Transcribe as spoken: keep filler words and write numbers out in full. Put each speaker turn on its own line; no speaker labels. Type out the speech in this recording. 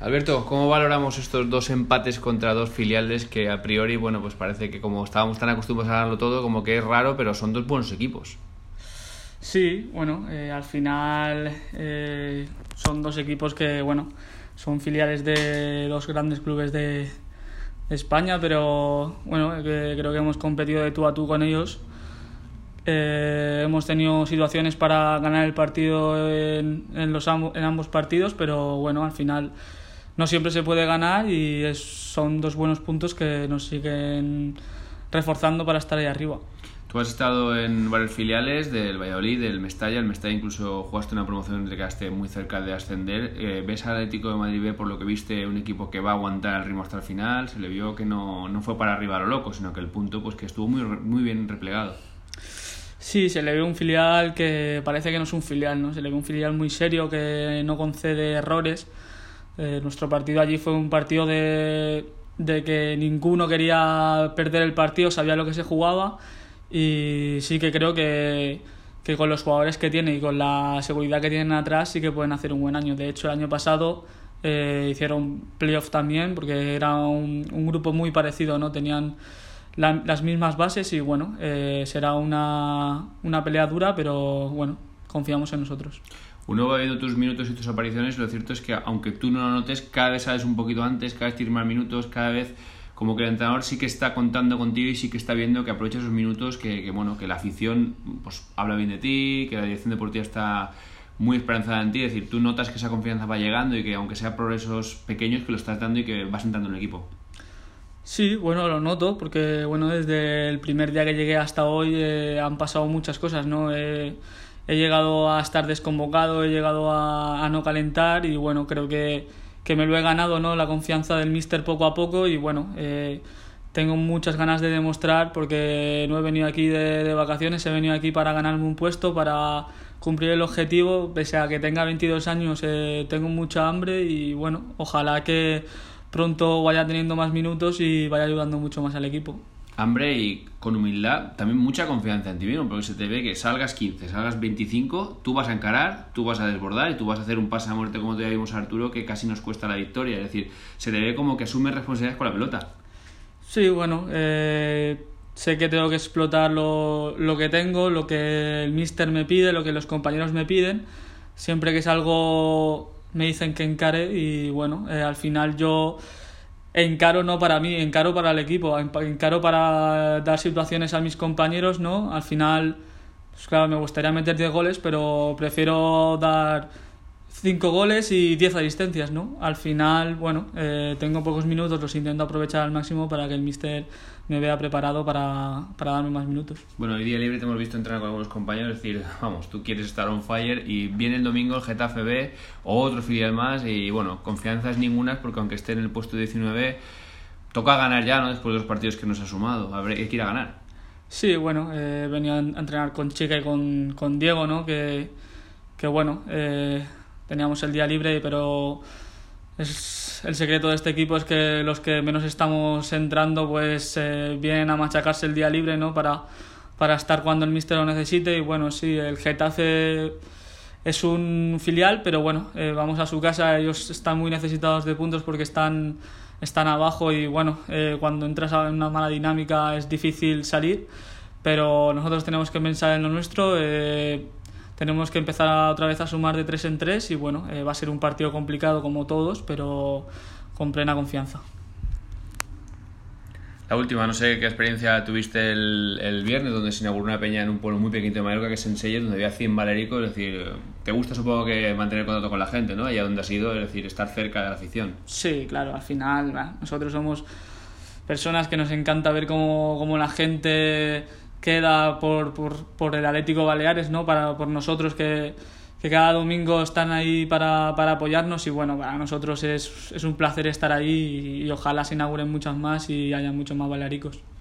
Alberto, ¿cómo valoramos estos dos empates contra dos filiales que a priori, bueno, pues parece que como estábamos tan acostumbrados a ganarlo todo, como que es raro, pero son dos buenos equipos?
Sí, bueno, eh, al final eh, son dos equipos que, bueno, son filiales de dos grandes clubes de, de España, pero bueno, que creo que hemos competido de tú a tú con ellos. Eh, hemos tenido situaciones para ganar el partido en, en, los, en ambos partidos, pero bueno, al final no siempre se puede ganar y es, son dos buenos puntos que nos siguen reforzando para estar ahí arriba.
Tú has estado en varios filiales del Valladolid, del Mestalla. El Mestalla incluso jugaste una promoción en la que quedaste muy cerca de ascender. Eh, ¿Ves al Atlético de Madrid B, por lo que viste, un equipo que va a aguantar el ritmo hasta el final? Se le vio que no, no fue para arriba a lo loco, sino que el punto pues que estuvo muy, muy bien replegado.
Sí, se le ve un filial que parece que no es un filial, ¿no? Se le ve un filial muy serio que no concede errores. Eh, nuestro partido allí fue un partido de, de que ninguno quería perder el partido, sabía lo que se jugaba y sí que creo que, que con los jugadores que tiene y con la seguridad que tienen atrás sí que pueden hacer un buen año. De hecho, el año pasado eh, hicieron playoff también porque era un, un grupo muy parecido, ¿no? Tenían la, las mismas bases y bueno, eh, será una, una pelea dura, pero bueno, confiamos en nosotros.
Uno va viendo tus minutos y tus apariciones, lo cierto es que aunque tú no lo notes, cada vez sales un poquito antes, cada vez tienes más minutos, cada vez como que el entrenador sí que está contando contigo y sí que está viendo que aprovechas esos minutos, que, que bueno, que la afición pues habla bien de ti, que la dirección deportiva está muy esperanzada en ti, es decir, tú notas que esa confianza va llegando y que aunque sea progresos pequeños que lo estás dando y que vas entrando en el equipo.
Sí, bueno, lo noto porque bueno, desde el primer día que llegué hasta hoy eh, han pasado muchas cosas, ¿no? Eh, He llegado a estar desconvocado, he llegado a, a no calentar y bueno, creo que, que me lo he ganado, ¿no? La confianza del míster poco a poco y bueno, eh, tengo muchas ganas de demostrar porque no he venido aquí de, de vacaciones, he venido aquí para ganarme un puesto, para cumplir el objetivo, pese a que tenga veintidós años, eh, tengo mucha hambre y bueno, ojalá que pronto vaya teniendo más minutos y vaya ayudando mucho más al equipo.
Hambre y con humildad, también mucha confianza en ti mismo, porque se te ve que salgas quince, salgas veinticinco, tú vas a encarar, tú vas a desbordar y tú vas a hacer un pase a muerte como te vimos a Arturo, que casi nos cuesta la victoria. Es decir, se te ve como que asumes responsabilidades con la pelota.
Sí, bueno, eh, sé que tengo que explotar lo, lo que tengo, lo que el míster me pide, lo que los compañeros me piden. Siempre que salgo me dicen que encare y bueno, eh, al final yo encaro no para mí, encaro para el equipo, encaro para dar situaciones a mis compañeros, ¿no? Al final, pues claro, me gustaría meter diez goles, pero prefiero dar cinco goles y diez asistencias, ¿no? Al final, bueno, eh, tengo pocos minutos, los intento aprovechar al máximo para que el míster me vea preparado para, para darme más minutos.
Bueno, hoy día libre te hemos visto entrenar con algunos compañeros, es decir, vamos, tú quieres estar on fire y viene el domingo el Getafe B o otro filial más y bueno, confianzas ninguna porque aunque esté en el puesto diecinueve toca ganar ya, ¿no? Después de los partidos que nos ha sumado, habrá que ir a ganar.
Sí, bueno, he eh, venido a entrenar con Chica y con, con Diego, ¿no? Que, que bueno, eh, teníamos el día libre, pero es, el secreto de este equipo es que los que menos estamos entrando pues eh, vienen a machacarse el día libre, ¿no? Para, para estar cuando el míster lo necesite y bueno, sí, el Getafe es un filial, pero bueno, eh, vamos a su casa, ellos están muy necesitados de puntos porque están, están abajo y bueno, eh, cuando entras en una mala dinámica es difícil salir, pero nosotros tenemos que pensar en lo nuestro, eh, tenemos que empezar otra vez a sumar de tres en tres y bueno, eh, va a ser un partido complicado como todos, pero con plena confianza.
La última, no sé qué experiencia tuviste el, el viernes, donde se inauguró una peña en un pueblo muy pequeño de Mallorca que es Enselles, donde había cien valericos, es decir, te gusta supongo que mantener contacto con la gente, ¿no? Allá donde has ido, es decir, estar cerca de la afición.
Sí, claro, al final, bah, nosotros somos personas que nos encanta ver cómo, cómo la gente queda por, por, por el Atlético Baleares, ¿no? Para, por nosotros que, que cada domingo están ahí para, para apoyarnos y bueno, para nosotros es, es un placer estar ahí y, y ojalá se inauguren muchas más y haya muchos más balearicos.